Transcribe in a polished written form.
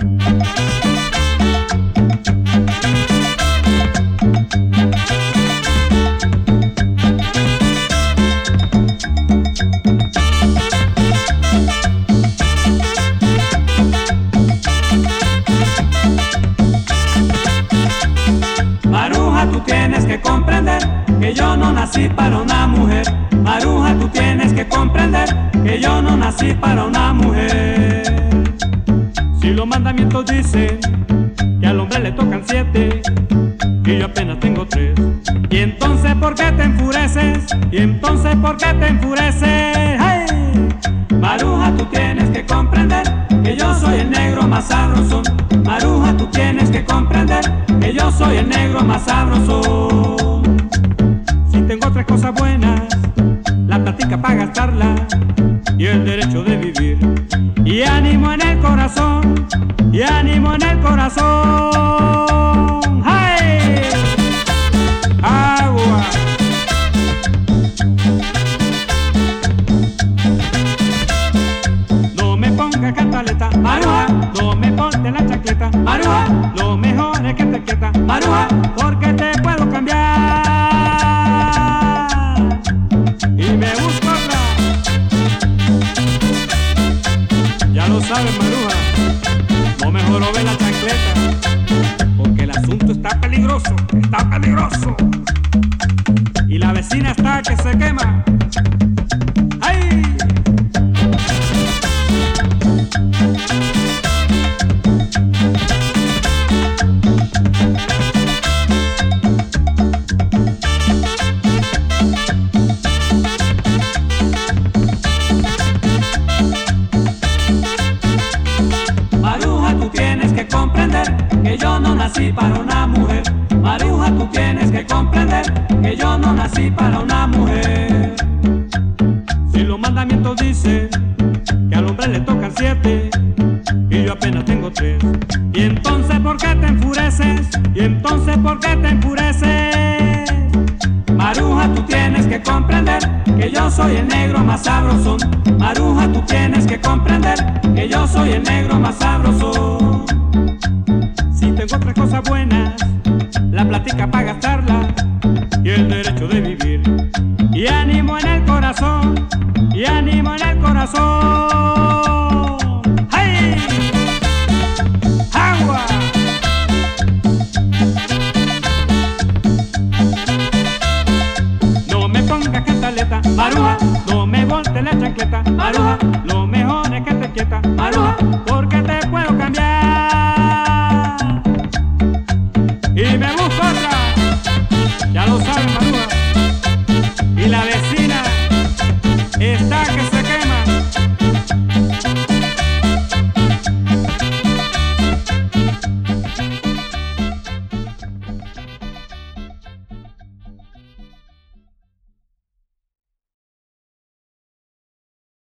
Maruja, tú tienes que comprender que yo no nací para una mujer. Maruja, tú tienes que comprender que yo no nací para una mujer. Si los mandamientos dicen que al hombre le tocan 7 y yo apenas tengo 3, y entonces ¿por qué te enfureces? Y entonces ¿por qué te enfureces? ¡Hey! Maruja, tú tienes que comprender que yo soy el negro más sabroso. Maruja, tú tienes que comprender que yo soy el negro más sabroso. Si tengo 3 cosas buenas, la plática para gastarla y el derecho de vivir, y ánimo en el corazón, y ánimo en el corazón. ¡Hey! Agua. No me pongas cantaleta, Maruja, no me ponte la chaqueta, Maruja, lo mejor es que te quieta, Maruja, porque te puedo cambiar y me busco otra. Ya lo sabes, Maruja, no me jorobe la chancleta, porque el asunto está peligroso, y la vecina está que se quema. ¡Ay! Maruja, tú tienes que comprender que yo no nací para una mujer. Maruja, tú tienes que comprender que yo no nací para una mujer. Si los mandamientos dicen que al hombre le tocan 7 y yo apenas tengo 3, y entonces ¿por qué te enfureces? Y entonces ¿por qué te enfureces? Maruja, tú tienes que comprender que yo soy el negro más sabroso. Maruja, tú tienes que comprender que yo soy el negro más sabroso. Si tengo 3 cosas buenas, la plática para gastarla y el derecho de vivir, y ánimo en el corazón, y ánimo en el corazón. ¡Hey! ¡Agua! No me pongas cantaleta, Maruja, no me volte la chancleta, Maruja, lo mejor es que te quieta, Maruja, porque